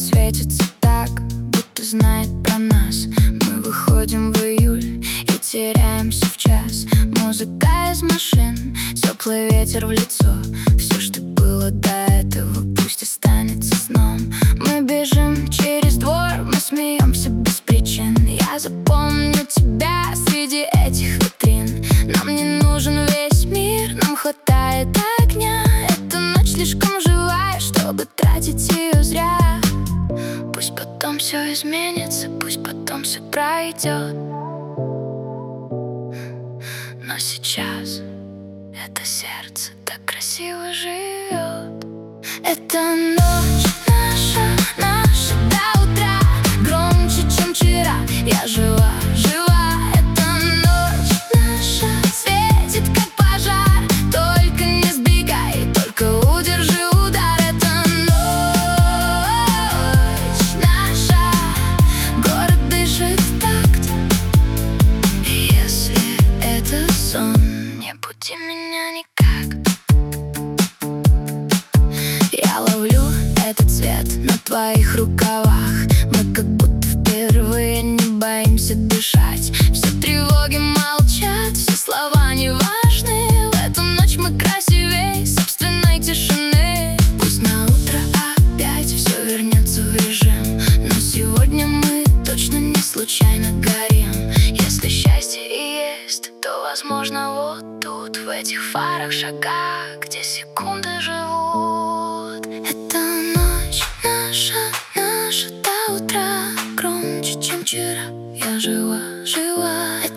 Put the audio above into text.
светится так, будто знает про нас. Мы выходим в июль и теряемся в час. Музыка из машин, теплый ветер в лицо. Все, что было до этого, пусть останется сном. Мы бежим через двор, мы смеемся без причин. Я запомню тебя среди этих витрин. Нам не нужен весь мир, нам хватает огня. Эта ночь слишком живая, чтобы тратить ее зря. Пусть потом все изменится, пусть потом все пройдет, но сейчас это сердце так красиво живет. Это ночь наша до утра, громче, чем вчера. Я жива, жива. Это ночь наша светит, как пожар. Только не сбегай, только удержи удар. Это ночь наша, город дышит в такт. Если это сон, не буди меня никак. Я ловлю этот цвет на твоих рукавах. Мы как будто впервые не боимся дышать. Все тревоги молчат, все слова не важны. В эту ночь мы красивей собственной тишины. Пусть на утро опять все вернется в режим, но сегодня мы точно не случайно горим. Если счастье и есть, то возможно вот тут, в этих фарах, шагах, где секунды живут. Это ночь наша до утра, громче, чем вчера. Я жива, жива.